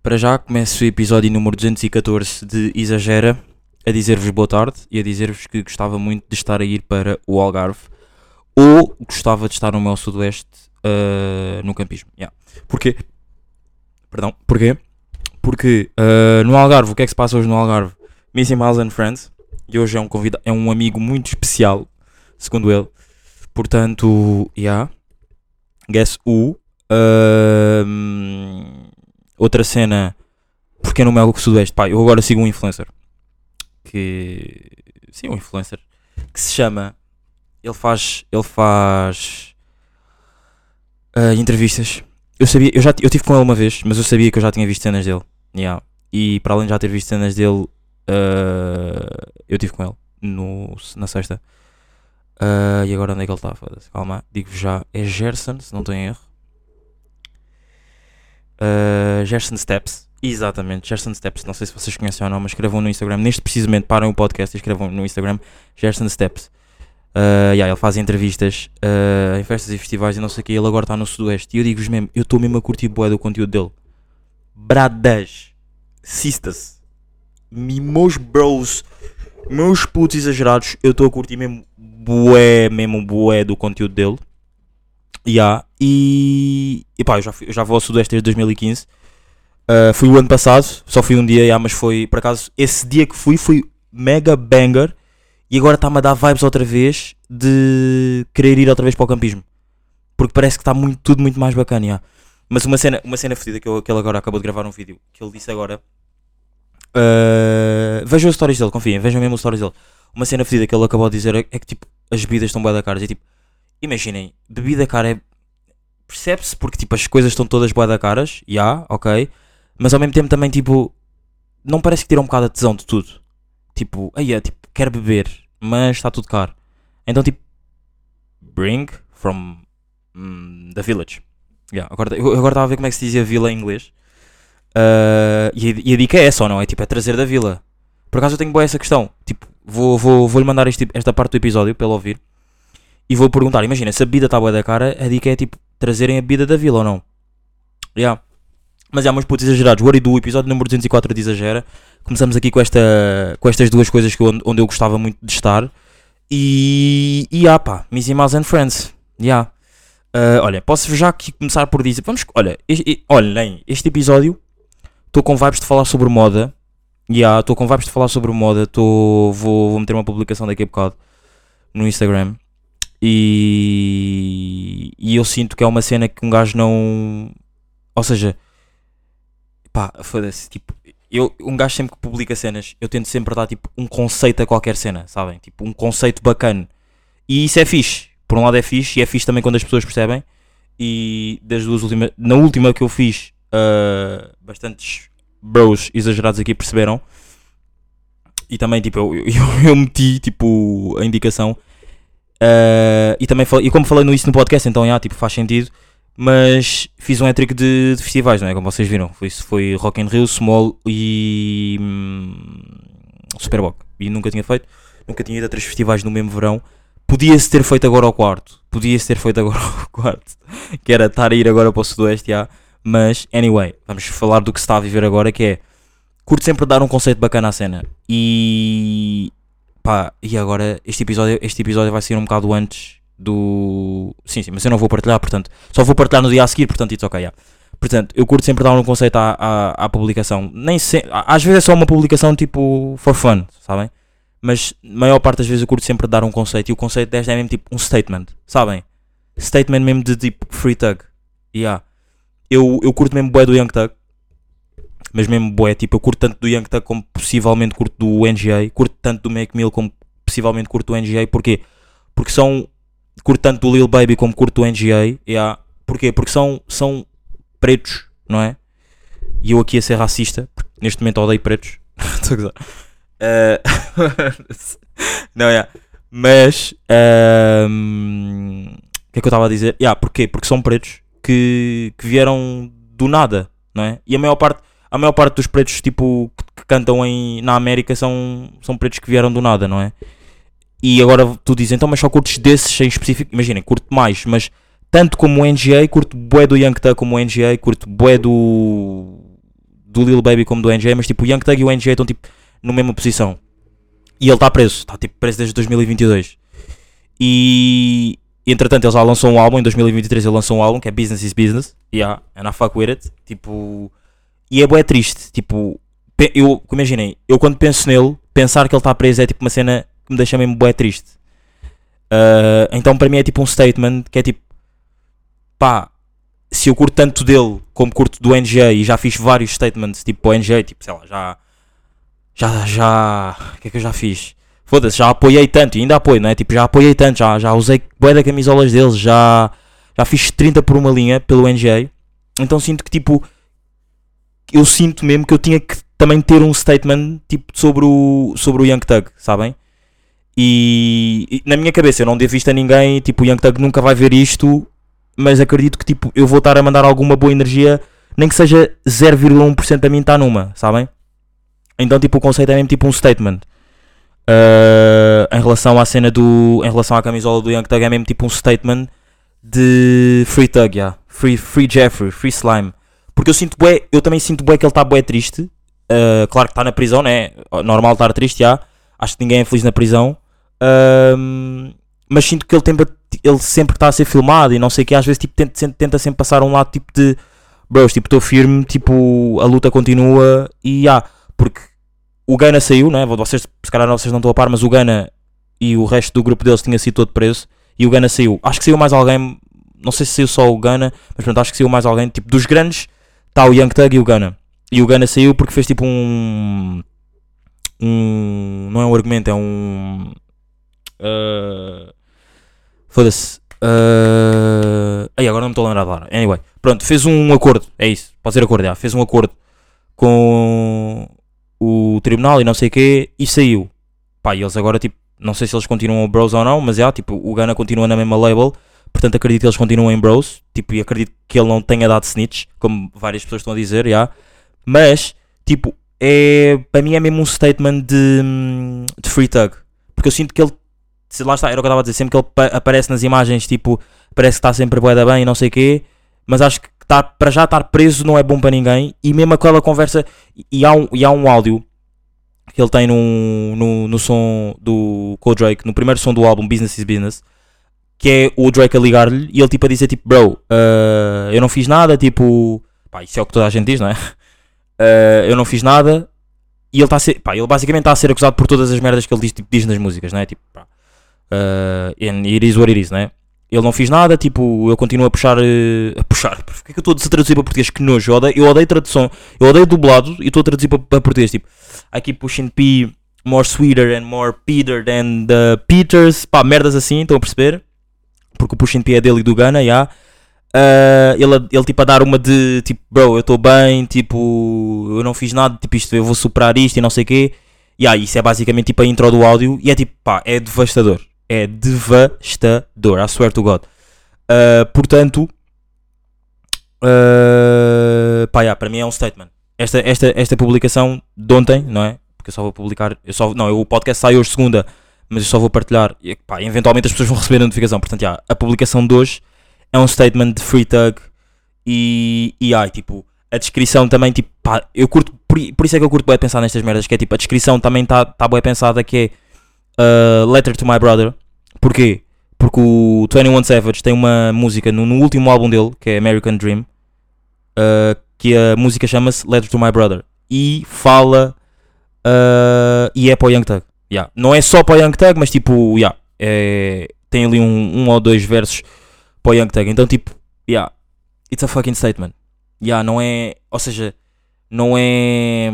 Para já começo o episódio número 214 de Exagera a dizer-vos boa tarde e a dizer-vos que gostava muito de estar a ir para o Algarve ou gostava de estar no meu sudoeste no campismo. Porquê? Porquê? Porque no Algarve, o que é que se passa hoje no Algarve? Missing Miles and Friends, e hoje é um amigo muito especial, segundo ele. Portanto, guess who? Outra cena, porque no meu sudoeste, pá, eu agora sigo um influencer um influencer que se chama, ele faz entrevistas. Eu tive com ele uma vez, mas eu sabia que eu já tinha visto cenas dele, e para além de já ter visto cenas dele, eu tive com ele na sexta. E agora onde é que ele está? Calma, digo-vos já, é Gerson, se não estou em erro. Gerson Steps, exatamente, Gerson Steps. Não sei se vocês conhecem ou não, mas escrevam no Instagram. Neste precisamente, parem o podcast e escrevam no Instagram Gerson Steps. Ele faz entrevistas em festas e festivais e não sei o que. Ele agora está no sudoeste. E eu digo-vos mesmo, eu estou mesmo a curtir bué do conteúdo dele. Bradas, sistas, meus bros, meus putos exagerados. Eu estou a curtir mesmo bué do conteúdo dele. E pá, eu já vou ao sudoeste desde 2015. Fui o ano passado, só fui um dia, mas foi, por acaso, esse dia que foi mega banger. E agora está-me a dar vibes outra vez de querer ir outra vez para o campismo, porque parece que está tudo muito mais bacana. Mas uma cena fodida que ele agora acabou de gravar um vídeo, que ele disse agora. Vejam as stories dele, confiem, vejam mesmo as stories dele. Uma cena fodida que ele acabou de dizer é que tipo, as bebidas estão bué da caras. E tipo, imaginem, bebida cara é... Percebe-se porque tipo, as coisas estão todas bué da caras, ok. Mas ao mesmo tempo também tipo, não parece que tira um bocado a tesão de tudo. Tipo, tipo, quero beber, mas está tudo caro. Então tipo, bring from the village. Eu agora estava a ver como é que se dizia vila em inglês. E a dica é essa ou não? É tipo, é trazer da vila. Por acaso eu tenho boa essa questão. Tipo, vou-lhe mandar esta parte do episódio para ele ouvir. E vou perguntar, imagina, se a bebida está boa da cara, a dica é tipo, trazerem a bebida da vila ou não? Mas meus putos exagerados, what do, episódio número 204 de Exagera. Começamos aqui com estas duas coisas onde eu gostava muito de estar. E pá, Missing Miles and Friends. Olha, posso já aqui começar por dizer, olhem, este episódio estou com vibes de falar sobre moda. Estou com vibes de falar sobre moda. Vou meter uma publicação daqui a bocado no Instagram. E eu sinto que é uma cena que um gajo não... Ou seja, pá, foda-se, tipo, um gajo sempre que publica cenas, eu tento sempre dar tipo um conceito a qualquer cena, sabem? Tipo, um conceito bacana. E isso é fixe. Por um lado é fixe, e é fixe também quando as pessoas percebem. E na última que eu fiz, bastantes bros exagerados aqui perceberam. E também tipo, eu meti tipo a indicação. E também e como falei isso no podcast, então tipo, faz sentido. Mas fiz um hat-trick de festivais, não é? Como vocês viram, foi Rock in Rio, Small e Superboc. E nunca tinha ido a 3 festivais no mesmo verão. Podia-se ter feito agora ao quarto, que era estar a ir agora para o sudoeste, mas anyway, vamos falar do que se está a viver agora, que é, curto sempre dar um conceito bacana à cena. E agora este episódio vai ser um bocado antes do... Sim, mas eu não vou partilhar, portanto, só vou partilhar no dia a seguir, portanto, it's ok, Portanto, eu curto sempre dar um conceito à publicação. Às vezes é só uma publicação tipo for fun, sabem? Mas a maior parte das vezes eu curto sempre dar um conceito. E o conceito desta é mesmo tipo um statement, sabem? Statement mesmo de tipo Free Thug. Eu curto mesmo bué do Young Thug. Mas mesmo bué, tipo, eu curto tanto do Young Thug como possivelmente curto do NGA. Curto tanto do Mac Mill como possivelmente curto do NGA. Porquê? Porque curto tanto do Lil Baby como curto do NGA. Porquê? Porque são pretos, não é? E eu aqui a ser racista, porque neste momento odeio pretos. Estou a gozar. Não, mas o que é que eu estava a dizer? Porquê? Porque são pretos que vieram do nada, não é? E a maior parte dos pretos tipo, que cantam na América são pretos que vieram do nada, não é? E agora tu dizes, então, mas só curtes desses em específico? Imaginem, curto mais, mas tanto como o NGA, curto bué do Young Thug como o NGA, curto bué do do Lil Baby como do NJ, mas tipo o Young Thug e o NJ estão tipo na mesma posição. E ele está preso, está tipo preso desde 2022. E entretanto ele já lançou um álbum, em 2023 ele lançou um álbum que é Business is Business, yeah, and I fuck with it, tipo, e é bué triste, tipo, imaginem, eu quando penso nele, pensar que ele está preso é tipo uma cena que me deixa mesmo bué triste. Então para mim é tipo um statement que é tipo, pá, se eu curto tanto dele como curto do NJ e já fiz vários statements tipo para o NJ, tipo, sei lá, o que é que eu já fiz? Foda-se, já apoiei tanto, e ainda apoio, não é? Tipo, já apoiei tanto, já usei bué da camisolas deles, já fiz 30 por uma linha pelo NJ. Então sinto que tipo, eu sinto mesmo que eu tinha que também ter um statement tipo sobre o Young Thug, sabem? E na minha cabeça eu não devo isto a ninguém, tipo, o Young Thug nunca vai ver isto, mas acredito que tipo, eu vou estar a mandar alguma boa energia, nem que seja 0,1% da mim está numa, sabem? Então tipo, o conceito é mesmo tipo um statement. Em relação à cena em relação à camisola do Young Thug é mesmo tipo um statement de Free Thug, yeah. Free Jeffrey, Free Slime. Porque eu também sinto bué que ele está bué triste. Claro que está na prisão, né? Normal estar triste, já. Acho que ninguém é feliz na prisão. Mas sinto que ele sempre está a ser filmado e não sei o que. Às vezes tipo, tenta sempre passar um lado tipo de bros, tipo, estou firme, tipo, a luta continua e porque o Gunna saiu, né? Vocês, se calhar vocês não estão a par, mas o Gunna e o resto do grupo deles tinha sido todo preso e o Gunna saiu. Acho que saiu mais alguém, não sei se saiu só o Gunna, mas pronto, acho que saiu mais alguém. Tipo, dos grandes está o Young Thug e o Gunna. E o Gunna saiu porque fez tipo não é um argumento, é um foda-se. Agora não me estou a lembrar de lá. Anyway, pronto, fez um acordo, é isso, pode ser acordo, fez um acordo com o tribunal e não sei o quê e saiu. Pá, e eles agora tipo, não sei se eles continuam bros ou não, mas tipo, o Gunna continua na mesma label, portanto acredito que eles continuam em bros, tipo, e acredito que ele não tenha dado snitch, como várias pessoas estão a dizer, mas tipo, para mim é mesmo um statement de Free Thug, porque eu sinto que ele, lá está, era o que eu estava a dizer, sempre que ele aparece nas imagens, tipo, parece que está sempre bué da bem e não sei o quê, mas acho que para já estar preso não é bom para ninguém, e mesmo aquela conversa, e há um áudio que ele tem no som com o Drake, no primeiro som do álbum Business is Business, que é o Drake a ligar-lhe e ele tipo a dizer tipo, bro, eu não fiz nada, tipo, pá, isso é o que toda a gente diz, não é? Eu não fiz nada, e ele ele basicamente está a ser acusado por todas as merdas que ele diz nas músicas, não é? Tipo, pá, and it is what it is, não é? Ele não fiz nada, tipo, eu continuo a puxar. Porque é que eu estou a traduzir para português? Que nojo, eu odeio tradução, eu odeio dublado e estou a traduzir para português, tipo, I keep pushing P more sweeter and more Peter than the Peters, pá, merdas assim, estão a perceber? Porque o pushing P é dele e do Gunna, ele tipo a dar uma de tipo, bro, eu estou bem, tipo, eu não fiz nada, tipo, isto, eu vou superar isto e não sei o quê, isso é basicamente tipo a intro do áudio e é tipo, pá, é devastador. É devastador, I swear to God. Portanto, para mim é um statement. Esta publicação de ontem, não é? Porque eu só vou publicar. O podcast sai hoje segunda, mas eu só vou partilhar. E, pá, eventualmente as pessoas vão receber a notificação. Portanto, a publicação de hoje é um statement de Free Thug. E tipo, a descrição também, tipo, pá, eu curto. Por isso é que eu curto bem pensar nestas merdas. Que é tipo, a descrição também está bem pensada. Que é Letter to My Brother. Porquê? Porque o 21 Savage tem uma música no último álbum dele, que é American Dream, que a música chama-se Letter to My Brother e fala e é para o Young Thug. Não é só para o Young Thug, mas tipo, tem ali um ou dois versos para o Young Thug. Então tipo, it's a fucking statement. Não é, ou seja, não é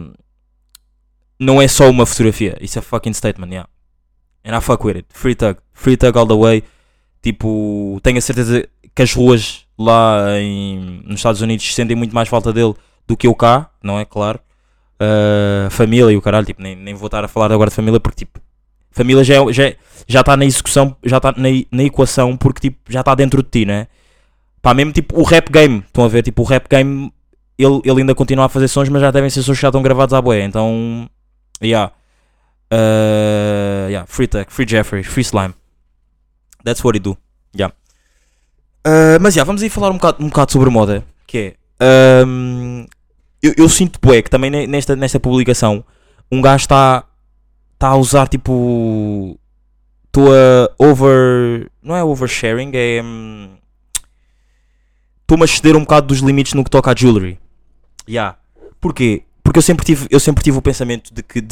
só uma fotografia, it's a fucking statement, and I fuck with it. Free Thug all the way. Tipo, tenho a certeza que as ruas lá nos Estados Unidos sentem muito mais falta dele do que eu cá, não é? Claro. Família e o caralho, tipo, nem vou estar a falar agora de família porque tipo, família já está na execução, já está na equação porque tipo, já está dentro de ti, né? Pá, mesmo tipo o rap game, estão a ver? Tipo, o rap game ele ainda continua a fazer sons, mas já devem ser sons que já estão gravados à boia, então, Free Thug, Free Jeffrey, Free Slime. That's what he do. Mas vamos aí falar um bocado sobre moda. Que é. eu sinto bué que também nesta publicação um gajo está a usar tipo. Estou a não é oversharing, é. Estou-me a ceder um bocado dos limites no que toca à jewelry. Yeah. Porquê? Porque eu sempre tive o pensamento de que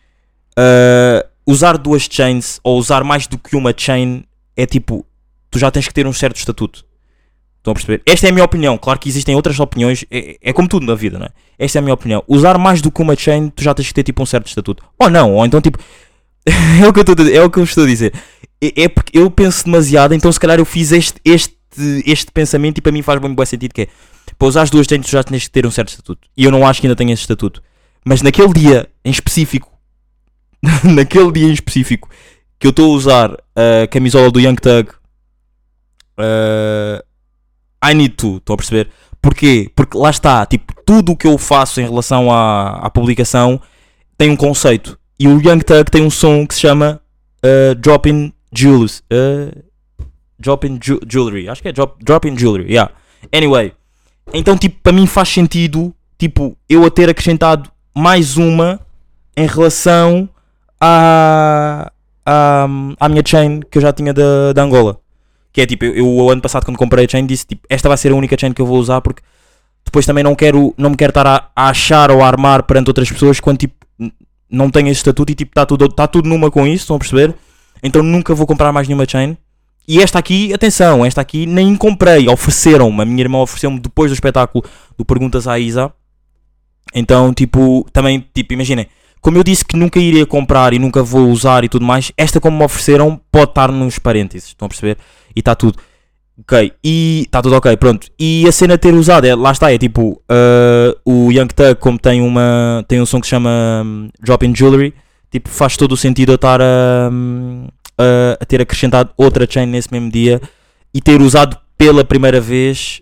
usar duas chains ou usar mais do que uma chain é tipo. Tu já tens que ter um certo estatuto. Estão a perceber? Esta é a minha opinião. Claro que existem outras opiniões. É como tudo na vida, não é? Esta é a minha opinião. Usar mais do que uma chain, tu já tens que ter tipo um certo estatuto. Ou não, ou então tipo. é o que eu estou a dizer. É porque eu penso demasiado, então se calhar eu fiz este pensamento e para mim faz bem sentido que é. Para usar as duas chains, tu já tens que ter um certo estatuto. E eu não acho que ainda tenha esse estatuto. Mas naquele dia em específico. Que eu estou a usar a camisola do Young Thug. I need to, estão a perceber? Porquê? Porque lá está, tipo, tudo o que eu faço em relação à publicação tem um conceito. E o Young Thug tem um som que se chama Dropping Jewels. Dropping Jewelry. Acho que é Dropping Jewelry, yeah. Anyway, então tipo, para mim faz sentido, tipo, eu a ter acrescentado mais uma em relação à minha chain que eu já tinha da Angola. Que é tipo, eu o ano passado quando comprei a chain disse tipo, esta vai ser a única chain que eu vou usar porque depois também não me quero estar a achar ou a armar perante outras pessoas quando tipo não tenho esse estatuto e tipo está tudo numa com isso, estão a perceber? Então nunca vou comprar mais nenhuma chain. E esta aqui, atenção, esta aqui nem comprei, ofereceram-me, a minha irmã ofereceu-me depois do espetáculo do Perguntas à Isa. Então tipo, também tipo, imaginem, como eu disse que nunca iria comprar e nunca vou usar e tudo mais, esta como me ofereceram pode estar nos parênteses, estão a perceber? E está tudo ok, e está tudo ok, pronto. E a cena de ter usado, lá está, é tipo, o Young Thug como tem um som que se chama Dropping Jewelry, tipo, faz todo o sentido eu estar a ter acrescentado outra chain nesse mesmo dia e ter usado pela primeira vez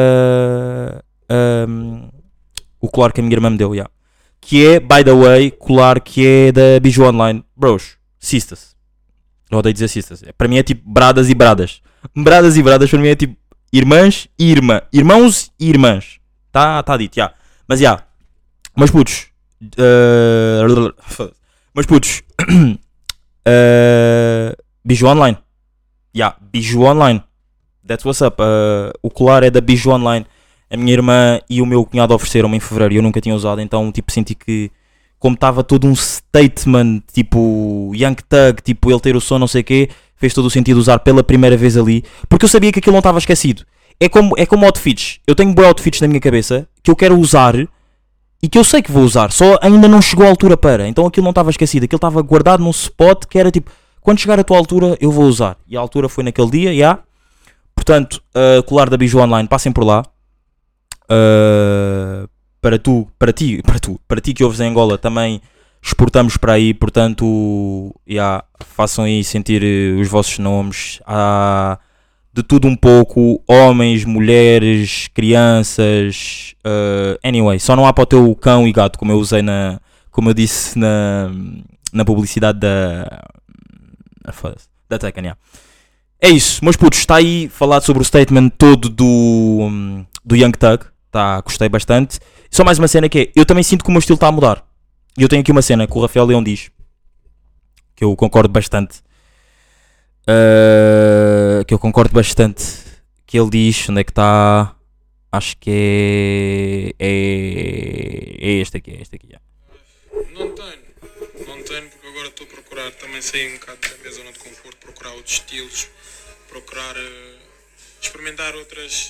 o colar que a minha irmã me deu, yeah. Que é, by the way, colar que é da Biju Online. Bros, sisters. Eu odeio dizer sisters. Para mim é tipo bradas e bradas. Bradas e bradas para mim é tipo irmãs e irmã. Irmãos e irmãs. Tá dito, já. Yeah. Mas já. Yeah. Mas putos. Biju Online. Yeah, Biju Online. That's what's up. O colar é da Biju Online. A minha irmã e o meu cunhado ofereceram-me em fevereiro e eu nunca tinha usado, então tipo senti que como estava todo um statement, tipo Young Thug, tipo ele ter o som não sei o quê, fez todo o sentido usar pela primeira vez ali, porque eu sabia que aquilo não estava esquecido. É como outfits, eu tenho bons outfits na minha cabeça que eu quero usar e que eu sei que vou usar, só ainda não chegou a altura para, então aquilo não estava esquecido, aquilo estava guardado num spot que era tipo, quando chegar a tua altura eu vou usar, e a altura foi naquele dia, já. Yeah. Portanto, colar da Biju Online, passem por lá. Para ti que ouves em Angola também exportamos para aí, portanto façam aí sentir os vossos nomes. Há de tudo um pouco, homens, mulheres, crianças, anyway, só não há para o teu cão e gato, como eu disse na publicidade da Tekken, yeah. É isso, meus putos, está aí falado sobre o statement todo do Young Thug. Tá, gostei bastante. Só mais uma cena que é, eu também sinto que o meu estilo está a mudar. E eu tenho aqui uma cena que o Rafael Leão diz, que eu concordo bastante. Que ele diz, onde é que está? Acho que é este aqui. Já. Não tenho, porque agora estou a procurar também sair um bocado da minha zona de conforto, procurar outros estilos, procurar experimentar outras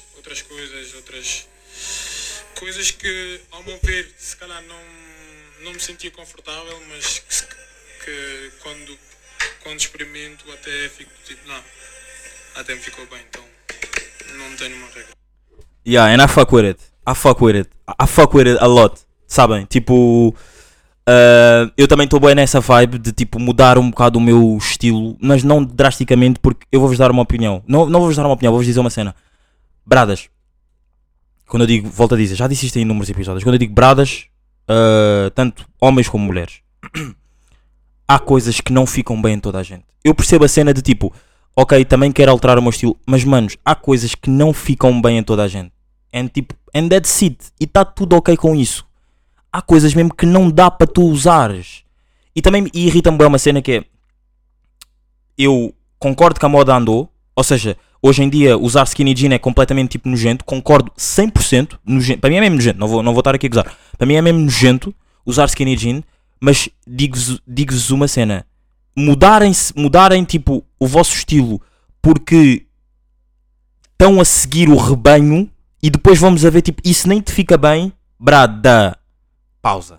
coisas que, ao meu ver, se calhar não me sentia confortável, mas que quando experimento até fico tipo, não, até me ficou bem, então não tenho uma regra. Yeah, and I fuck with it a lot, sabem, tipo, eu também estou bem nessa vibe de tipo mudar um bocado o meu estilo, mas não drasticamente, porque eu vou-vos dar uma opinião, não vou-vos dar uma opinião, vou-vos dizer uma cena. Bradas, quando eu digo, volto a dizer, já disse isto em inúmeros episódios, quando eu digo bradas, tanto homens como mulheres, há coisas que não ficam bem em toda a gente. Eu percebo a cena de tipo, ok, também quero alterar o meu estilo, mas manos, há coisas que não ficam bem em toda a gente. And that's it. E está tudo ok com isso. Há coisas mesmo que não dá para tu usares. E também irrita-me bem uma cena que é... Eu concordo que a moda andou. Ou seja, hoje em dia usar skinny jean é completamente tipo nojento. Concordo 100%. Nojento. Para mim é mesmo nojento. Não vou estar aqui a gozar. Para mim é mesmo nojento usar skinny jean. Mas digo-vos uma cena. Mudarem tipo o vosso estilo porque estão a seguir o rebanho e depois vamos a ver tipo, isso nem te fica bem, brada, pausa.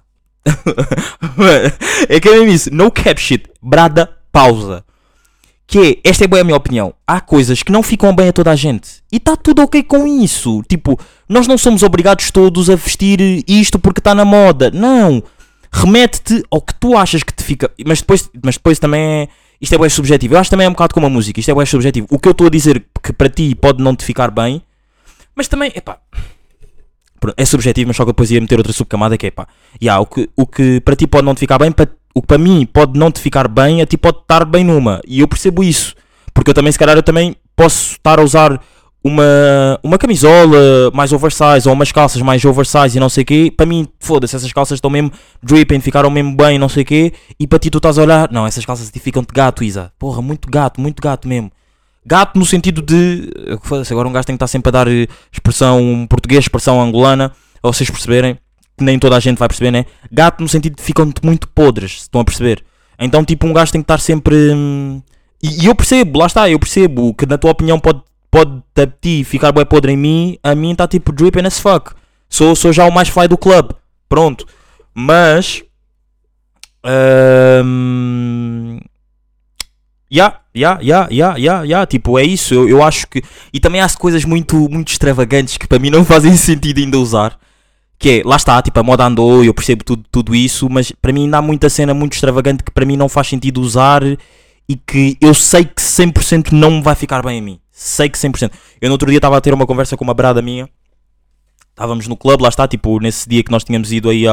É que é mesmo isso, no cap shit, brada, pausa. Que é, esta é bem a minha opinião, há coisas que não ficam bem a toda a gente e está tudo ok com isso. Tipo, nós não somos obrigados todos a vestir isto porque está na moda, não. Remete-te ao que tu achas que te fica. Mas depois também é... Isto é bem subjetivo. Eu acho que também é um bocado como a música. Isto é bem subjetivo. O que eu estou a dizer que para ti pode não te ficar bem. Mas também, epá... É subjetivo, mas só que depois ia meter outra subcamada que é, pá... o que para ti pode não te ficar bem, o que para mim pode não te ficar bem, a ti pode estar bem numa. E eu percebo isso. Porque eu também, se calhar, eu também posso estar a usar... Uma camisola mais oversize ou umas calças mais oversize e não sei o quê, para mim, foda-se, essas calças estão mesmo dripping, ficaram mesmo bem, não sei o quê, e para ti tu estás a olhar, não, essas calças ficam-te gato, Isa, porra, muito gato mesmo. Gato no sentido de, foda-se, agora um gajo tem que estar sempre a dar expressão português, expressão angolana, a vocês perceberem, que nem toda a gente vai perceber, né? Gato no sentido de ficam-te muito podres, se estão a perceber. Então, tipo, um gajo tem que estar sempre... E eu percebo, lá está, eu percebo que na tua opinião pode a ti ficar bué podre em mim, a mim está tipo dripping as fuck. Sou já o mais fly do club. Pronto. Mas... Tipo, é isso. Eu acho que... E também há coisas muito extravagantes que para mim não fazem sentido ainda usar. Que é, lá está, tipo, a moda andou, eu percebo tudo isso, mas para mim ainda há muita cena muito extravagante que para mim não faz sentido usar e que eu sei que 100% não me vai ficar bem a mim. Sei que 100%. Eu no outro dia estava a ter uma conversa com uma brada minha. Estávamos no clube, lá está, tipo, nesse dia que nós tínhamos ido aí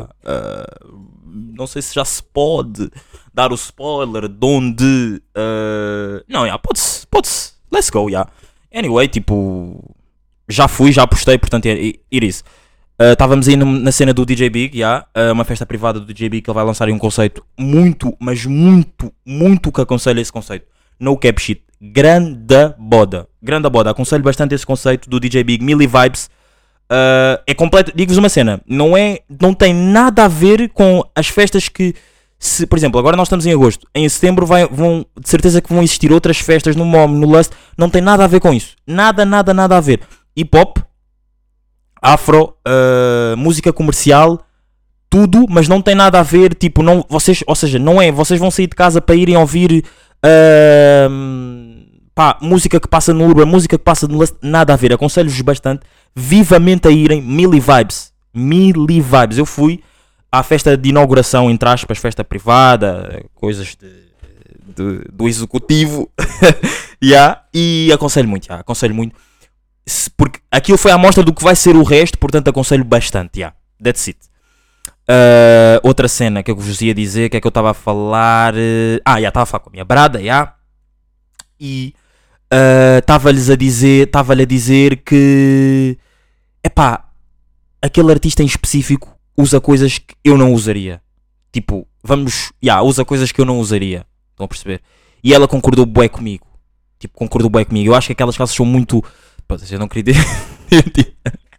não sei se já se pode dar o spoiler de onde... Não, pode-se. Let's go, Anyway, tipo... Já postei, portanto, it is. Estávamos aí na cena do DJ Big, uma festa privada do DJ Big, que ele vai lançar aí um conceito muito, mas muito que aconselho esse conceito. No cap shit. Grande boda, aconselho bastante esse conceito do DJ Big, Milli Vibes. É completo, digo-vos uma cena, não tem nada a ver com as festas que, por exemplo, agora nós estamos em agosto, em setembro vão, de certeza que vão existir outras festas no MOM, no Lust, não tem nada a ver com isso, nada a ver. Hip hop, afro, música comercial, tudo, mas não tem nada a ver, tipo, não, vocês vão sair de casa para irem ouvir música que passa no Urban, música que passa no Lust, nada a ver. Aconselho-vos bastante, vivamente a irem. Milli Vibes. Eu fui à festa de inauguração, entre aspas, festa privada, coisas do executivo. E aconselho muito, porque aquilo foi a amostra do que vai ser o resto, portanto aconselho bastante. That's it. Outra cena que eu vos ia dizer, que é que eu estava a falar. Estava a falar com a minha brada, e estava-lhe a dizer que, aquele artista em específico usa coisas que eu não usaria. Tipo, usa coisas que eu não usaria. Estão a perceber? E ela concordou bué comigo. Eu acho que aquelas calças são muito... Eu não queria dizer...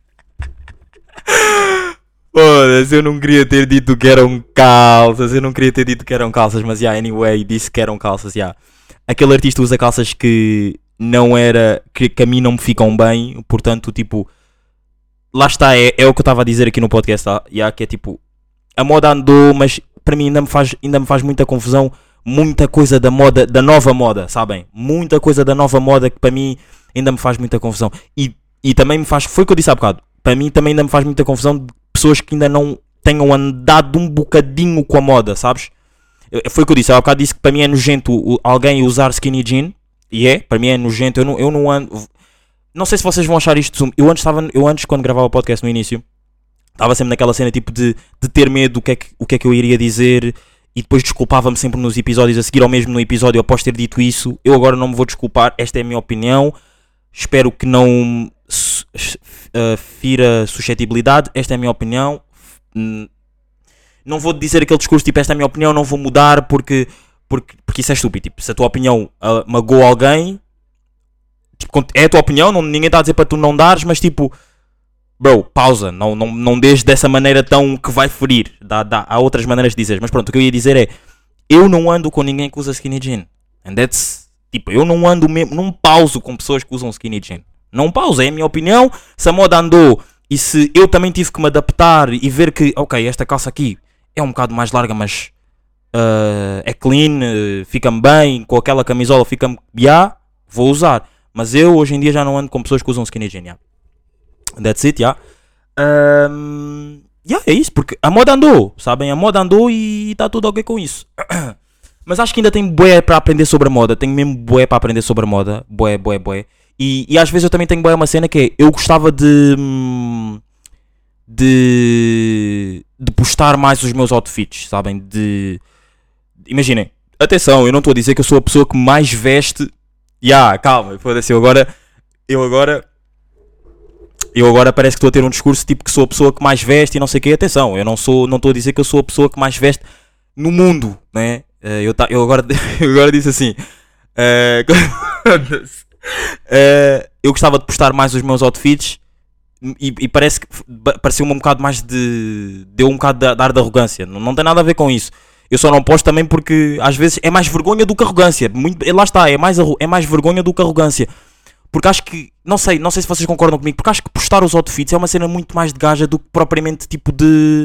Foda-se, eu não queria ter dito que eram calças, mas anyway, disse que eram calças, Aquele artista usa calças que não era, que a mim não me ficam bem, portanto, tipo, lá está, é o que eu estava a dizer aqui no podcast, que é tipo, a moda andou, mas para mim ainda me faz muita confusão, muita coisa da moda, da nova moda, sabem? Muita coisa da nova moda que para mim ainda me faz muita confusão, e também me faz, foi o que eu disse há bocado, para mim também ainda me faz muita confusão de pessoas que ainda não tenham andado um bocadinho com a moda, sabes? Foi o que eu disse, há bocado disse que para mim é nojento alguém usar skinny jean, para mim é nojento, eu não ando, não sei se vocês vão achar isto, eu antes quando gravava o podcast no início, estava sempre naquela cena tipo de ter medo do que é que eu iria dizer, e depois desculpava-me sempre nos episódios a seguir, ou mesmo no episódio após ter dito isso. Eu agora não me vou desculpar, esta é a minha opinião, espero que não fira suscetibilidade. Esta é a minha opinião. Não vou dizer aquele discurso tipo, esta é a minha opinião, não vou mudar porque isso é estúpido. Tipo, se a tua opinião magoa alguém, tipo, é a tua opinião, ninguém está a dizer para tu não dares, mas tipo, bro, pausa, não deixes dessa maneira tão que vai ferir. Há outras maneiras de dizer, mas pronto, o que eu ia dizer é, eu não ando com ninguém que usa skinny jean. And that's, tipo, eu não ando mesmo, não pauso com pessoas que usam skinny jean. Não pauso, é a minha opinião. Se a moda andou e se eu também tive que me adaptar e ver que, ok, esta calça aqui é um bocado mais larga, mas é clean, fica-me bem, com aquela camisola fica-me, vou usar. Mas eu hoje em dia já não ando com pessoas que usam skinny jean, That's it, é isso, porque a moda andou, sabem? A moda andou e está tudo ok com isso. Mas acho que ainda tem bué para aprender sobre a moda. Tenho mesmo bué para aprender sobre a moda. Bué. E às vezes eu também tenho bué uma cena que é, eu gostava de postar mais os meus outfits, sabem? Imaginem, atenção, eu não estou a dizer que eu sou a pessoa que mais veste. Calma, foda-se, eu agora parece que estou a ter um discurso tipo que sou a pessoa que mais veste e não sei o quê. Atenção, eu não estou a dizer que eu sou a pessoa que mais veste no mundo, né? Eu agora disse assim, eu gostava de postar mais os meus outfits e parece que pareceu-me um bocado mais deu um bocado de ar de arrogância. Não tem nada a ver com isso. Eu só não posto também porque às vezes é mais vergonha do que arrogância. Lá está, é mais vergonha do que arrogância. Porque acho que, não sei se vocês concordam comigo, porque acho que postar os outfits é uma cena muito mais de gaja do que propriamente tipo de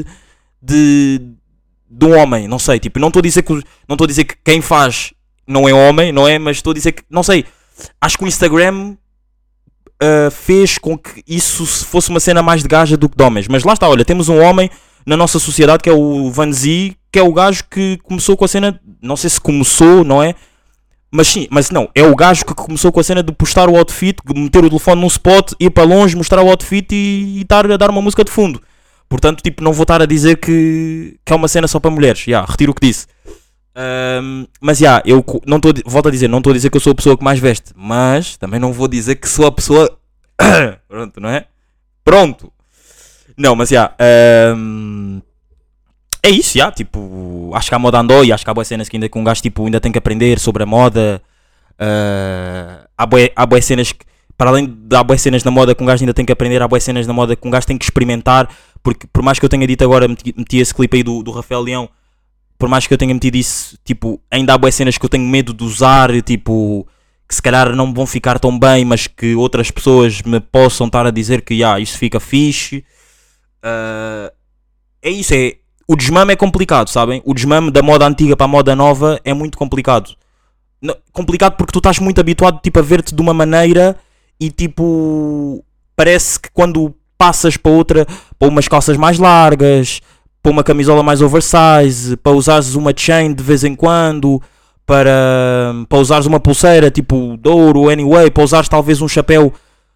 um homem, não sei, tipo, não estou a dizer que quem faz não é homem, não é, mas estou a dizer que, não sei, acho que o Instagram fez com que isso fosse uma cena mais de gaja do que de homens, mas lá está, olha, temos um homem na nossa sociedade que é o Vanzi, que é o gajo que começou com a cena, não sei se começou, não é? Mas não, é o gajo que começou com a cena de postar o outfit, meter o telefone num spot, ir para longe, mostrar o outfit e estar a dar uma música de fundo. Portanto, tipo, não vou estar a dizer que é uma cena só para mulheres. Retiro o que disse. Mas eu não volto a dizer, não estou a dizer que eu sou a pessoa que mais veste, mas também não vou dizer que sou a pessoa... Pronto, não é? Pronto. Não, mas é isso, tipo, acho que a moda andou e acho que há boas cenas que ainda com um gajo tipo, ainda tem que aprender sobre a moda. Há boas cenas que, para além de há boas cenas na moda que um gajo ainda tem que aprender, há boas cenas na moda que um gajo tem que experimentar, porque por mais que eu tenha dito agora, meti esse clipe aí do Rafael Leão, por mais que eu tenha metido isso, tipo, ainda há boas cenas que eu tenho medo de usar, tipo, que se calhar não vão ficar tão bem, mas que outras pessoas me possam estar a dizer que, isso fica fixe. É isso, o desmame é complicado, sabem? O desmame da moda antiga para a moda nova é muito complicado. Complicado porque tu estás muito habituado tipo, a ver-te de uma maneira e tipo, parece que quando passas para umas calças mais largas, para uma camisola mais oversize, para usares uma chain de vez em quando, para usares uma pulseira tipo de ouro, anyway, para usares talvez um chapéu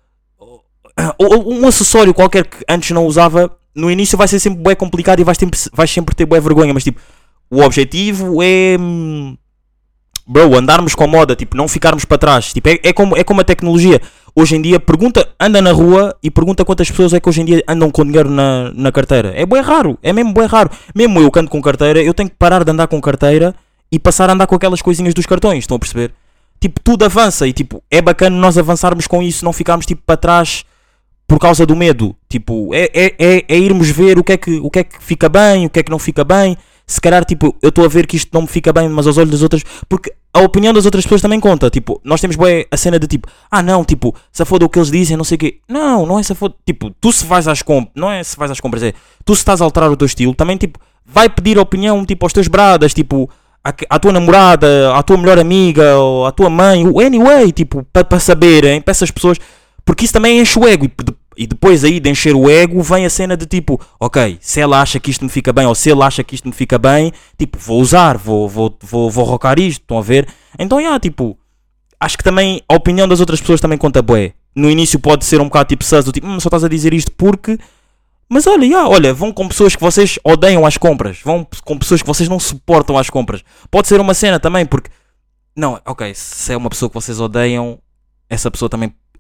ou um acessório qualquer que antes não usava, no início vai ser sempre bué complicado e vais sempre ter bué vergonha, mas tipo, o objetivo é andarmos com a moda, tipo, não ficarmos para trás. Tipo, é como a tecnologia. Hoje em dia, anda na rua e pergunta quantas pessoas é que hoje em dia andam com dinheiro na carteira. É bué raro, é mesmo bué raro. Mesmo eu que ando com carteira, eu tenho que parar de andar com carteira e passar a andar com aquelas coisinhas dos cartões, estão a perceber? Tipo, tudo avança e tipo, é bacana nós avançarmos com isso, não ficarmos tipo para trás por causa do medo. Tipo, é irmos ver o que é que fica bem, o que é que não fica bem. Se calhar, tipo, eu estou a ver que isto não me fica bem, mas aos olhos das outras... Porque a opinião das outras pessoas também conta. Tipo, nós temos bué a cena de tipo... não, tipo, se foda o que eles dizem, não sei o quê. Não é se foda... Tipo, tu se vais às compras... Não é se vais às compras, é... Tu se estás a alterar o teu estilo, também, tipo... Vai pedir opinião, tipo, aos teus bradas, tipo... À tua namorada, à tua melhor amiga, ou à tua mãe. Anyway, tipo, para saberem, para essas pessoas... Porque isso também enche o ego. E depois aí de encher o ego vem a cena de tipo, ok, se ela acha que isto me fica bem ou se ele acha que isto me fica bem, tipo, vou usar, vou rocar isto, estão a ver? Então, tipo, acho que também a opinião das outras pessoas também conta bué. No início pode ser um bocado tipo sus, do tipo, só estás a dizer isto porque... Mas olha, vão com pessoas que vocês odeiam às compras, vão com pessoas que vocês não suportam às compras. Pode ser uma cena também, porque... Não, ok, se é uma pessoa que vocês odeiam, essa pessoa também...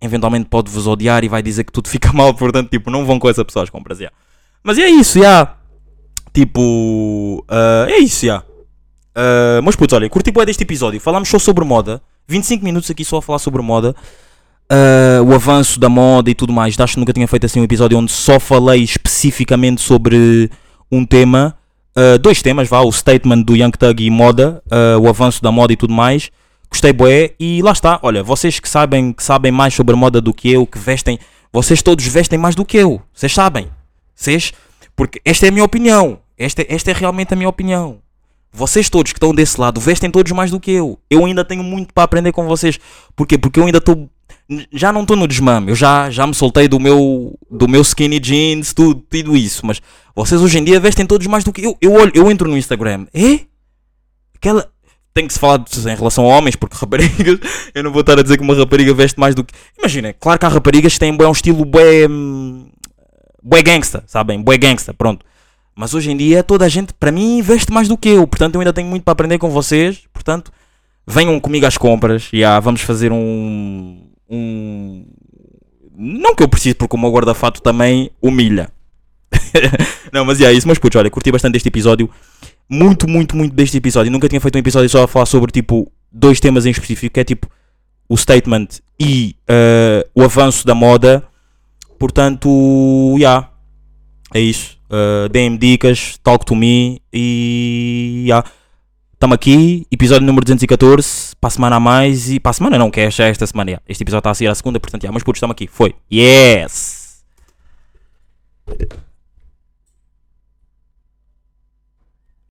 eventualmente pode-vos odiar e vai dizer que tudo fica mal, portanto, tipo, não vão com essa pessoa às compras, yeah. Mas é isso, yeah. Tipo, é isso, yeah. Mas putz, olha, curti bué deste episódio, falámos só sobre moda, 25 minutos aqui só a falar sobre moda, o avanço da moda e tudo mais. Acho que nunca tinha feito assim um episódio onde só falei especificamente sobre um tema, 2 temas, vá, o statement do Young Thug e moda, o avanço da moda e tudo mais. Gostei bué e lá está, olha, vocês que sabem mais sobre moda do que eu, que vestem, vocês todos vestem mais do que eu, vocês sabem, porque esta é a minha opinião, esta é realmente a minha opinião. Vocês todos que estão desse lado vestem todos mais do que eu ainda tenho muito para aprender com vocês. Porquê? Porque eu ainda estou, já não estou no desmame, eu já me soltei do meu skinny jeans, tudo isso, mas vocês hoje em dia vestem todos mais do que eu. Eu entro no Instagram, tem que se falar em relação a homens, porque raparigas, eu não vou estar a dizer que uma rapariga veste mais do que... Imagina, claro que há raparigas que têm um estilo bué gangsta, sabem? Bué gangsta, pronto. Mas hoje em dia toda a gente, para mim, veste mais do que eu. Portanto, eu ainda tenho muito para aprender com vocês. Portanto, venham comigo às compras. Vamos fazer não que eu precise, porque o meu guarda-fato também humilha. Não, mas isso. Mas putz, olha, curti bastante deste episódio. Muito, muito, muito deste episódio. Nunca tinha feito um episódio só a falar sobre, tipo, 2 temas em específico. Que é, tipo, o statement e o avanço da moda. Portanto, é isso. Deem-me dicas, talk to me. E, estamos aqui. Episódio número 214. Para a semana a mais. E para a semana não, que é esta semana. Este episódio está a sair à segunda. Portanto, mas putz, estamos aqui. Foi. Yes!